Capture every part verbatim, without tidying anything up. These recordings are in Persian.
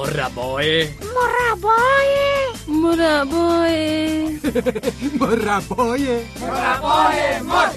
مربای مربای مربای مربای مربای مرچ.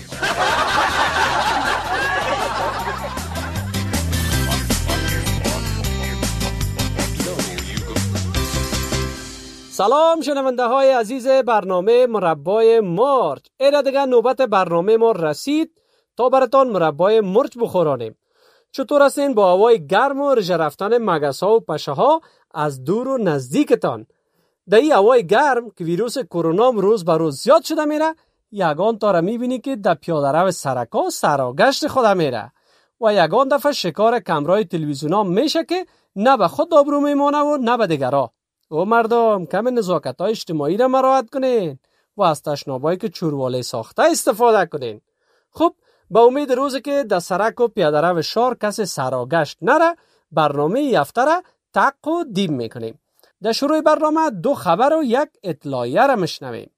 سلام شنونده های عزیز برنامه مربای مرچ. ایره دیگه نوبت برنامه ما رسید تا براتان مربای مرچ بخورانیم. چطور هستین با هوای گرم و رژه رفتن مگس ها و پشه ها از دور و نزدیکتان؟ در این هوای گرم که ویروس کرونا روز به روز زیاد شده میره، یگان تا را میبینی که در پیاده رو سرکا سراگشت خود میره و یگان دفعه شکار کمرای تلویزیون ها میشه که نه به خود آبرو میمانه و نه به دیگرا. او مردم کم نزاکت های اجتماعی را مراعات کنین و از تشنابایی که چورواله ساخته استفاده کنین. خب با امید روزی که در سرک و پیاده رو شهر کسی سراگشت نره، برنامه این هفته را تق و دیم میکنیم. در شروع برنامه دو خبر و یک اطلاعیه را مشنویم.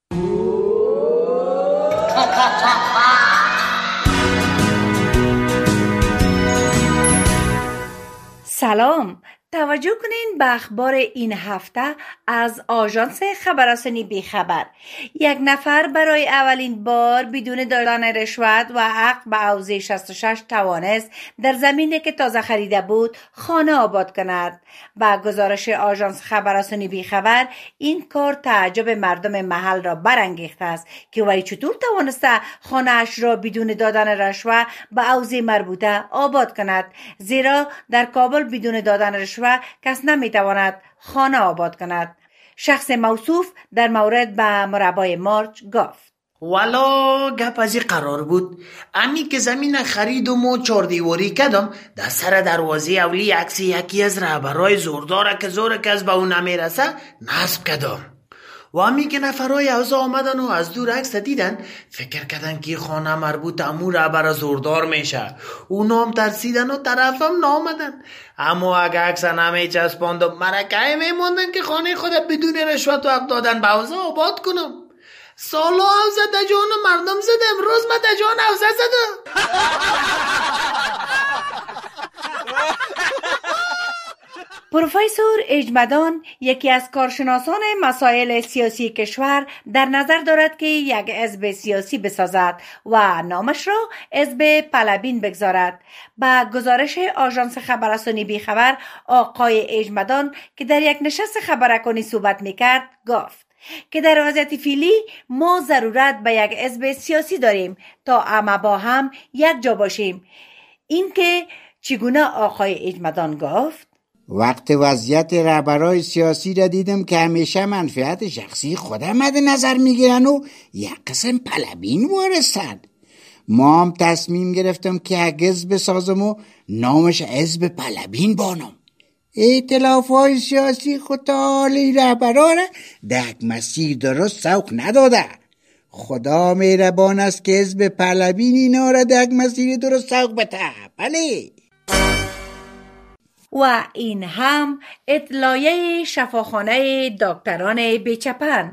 سلام، توجه کنین به اخبار این هفته از آژانس خبررسانی بیخبر. یک نفر برای اولین بار بدون دادن رشوت و عقد به حوزه شصت و شش توانست در زمینی که تازه خریده بود خانه آباد کند. با گزارش آژانس خبررسانی بیخبر، این کار تعجب مردم محل را برانگیخته است که وی چطور توانسته خانه اش را بدون دادن رشوت به حوزه مربوطه آباد کند، زیرا در کابل بدون دادن رشوت و کس نمیتواند خانه آباد کند. شخص موصوف در مورد به مربای مرچ گفت: والا گپ از این قرار بود امی که زمین خریدم و چار دیواری کردم، در سر دروازه اولی عکس یکی از رهبرای زورداره که زور کس به اون نمیرسه نصب کردم. و امی که نفرای اوضاع آمدن و از دور عکس دیدن، فکر کردن که خانه مربوط امو رهبر زوردار میشه. اونا هم ترسیدن و طرفم نامدن. اما اگه عکس نمی چسباندم، مرکه میموندن که خانه خود بدون رشوت و حق دادن به اوضاع آباد کنم. سالا اوضاع دجان مردم زده، امروز ما دجان اوضاع زده. پروفسور اجمدان، یکی از کارشناسان مسائل سیاسی کشور، در نظر دارد که یک حزب سیاسی بسازد و نامش را حزب پلبین بگذارد. با گزارش آژانس خبررسانی بیخبر، آقای اجمدان که در یک نشست خبررسانی صحبت میکرد گفت که در وضعیت فعلی ما ضرورت به یک حزب سیاسی داریم تا همه با هم یک جا باشیم. این که چگونه آقای اجمدان گفت: وقت وضعیت رهبرای سیاسی را دیدم که همیشه منفعت شخصی خودم مد نظر میگیرن و یک قسم پلبین وارستن. ما هم تصمیم گرفتم که یک حزب بسازم و نامش حزب پلبین بانم. ائتلاف های سیاسی خود حالی رهبرا را در یک مسیر درست سوق نداده. خدا مهربان است که حزب پلبین اینا را در یک مسیر درست سوق بده. بله. و این هم اطلاعیه شفاخانه دکتران بیچپن.